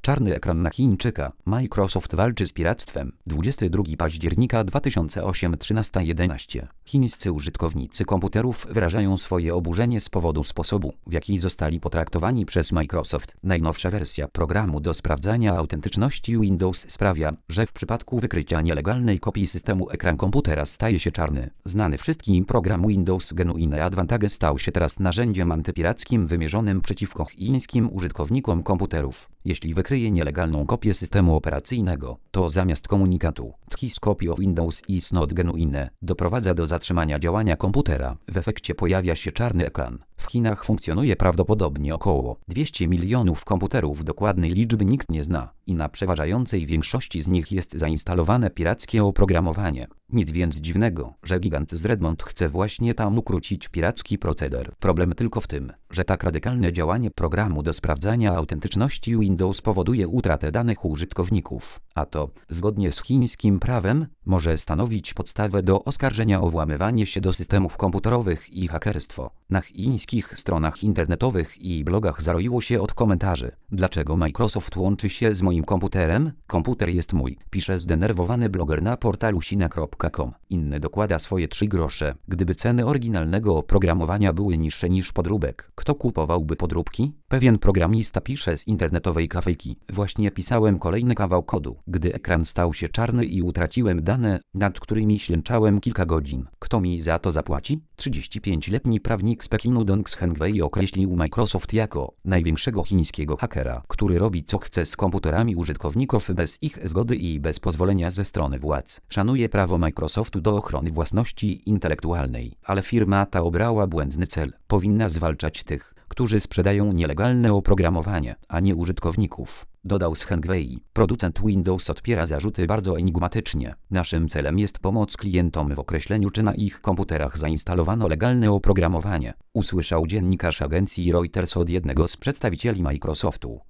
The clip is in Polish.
Czarny ekran na Chińczyka. Microsoft walczy z piractwem. 22 października 2008 13:11. Chińscy użytkownicy komputerów wyrażają swoje oburzenie z powodu sposobu, w jaki zostali potraktowani przez Microsoft. Najnowsza wersja programu do sprawdzania autentyczności Windows sprawia, że w przypadku wykrycia nielegalnej kopii systemu ekran komputera staje się czarny. Znany wszystkim program Windows Genuine Advantage stał się teraz narzędziem antypirackim wymierzonym przeciwko chińskim użytkownikom komputerów. Jeśli wykryje nielegalną kopię systemu operacyjnego, to zamiast komunikatu "This copy of Windows is not genuine" doprowadza do zatrzymania działania komputera. W efekcie pojawia się czarny ekran. W Chinach funkcjonuje prawdopodobnie około 200 milionów komputerów, dokładnej liczby nikt nie zna i na przeważającej większości z nich jest zainstalowane pirackie oprogramowanie. Nic więc dziwnego, że gigant z Redmond chce właśnie tam ukrócić piracki proceder. Problem tylko w tym, że tak radykalne działanie programu do sprawdzania autentyczności Windows powoduje utratę danych użytkowników, a to, zgodnie z chińskim prawem, może stanowić podstawę do oskarżenia o włamywanie się do systemów komputerowych i hakerstwo. Na chińskich stronach internetowych i blogach zaroiło się od komentarzy. Dlaczego Microsoft łączy się z moim komputerem? Komputer jest mój, pisze zdenerwowany bloger na portalu sina.com. Inny dokłada swoje 3 grosze. Gdyby ceny oryginalnego oprogramowania były niższe niż podróbek, kto kupowałby podróbki? Pewien programista pisze z internetowej kafejki. Właśnie pisałem kolejny kawał kodu, gdy ekran stał się czarny i utraciłem dane, nad którymi ślęczałem kilka godzin. Kto mi za to zapłaci? 35-letni prawnik z Pekinu Dong Zhengwei określił Microsoft jako największego chińskiego hakera, który robi co chce z komputerami użytkowników bez ich zgody i bez pozwolenia ze strony władz. Szanuje prawo Microsoftu do ochrony własności intelektualnej, ale firma ta obrała błędny cel. Powinna zwalczać tych, którzy sprzedają nielegalne oprogramowanie, a nie użytkowników, dodał Zhengwei. Producent Windows odpiera zarzuty bardzo enigmatycznie. Naszym celem jest pomoc klientom w określeniu, czy na ich komputerach zainstalowano legalne oprogramowanie, usłyszał dziennikarz agencji Reuters od jednego z przedstawicieli Microsoftu.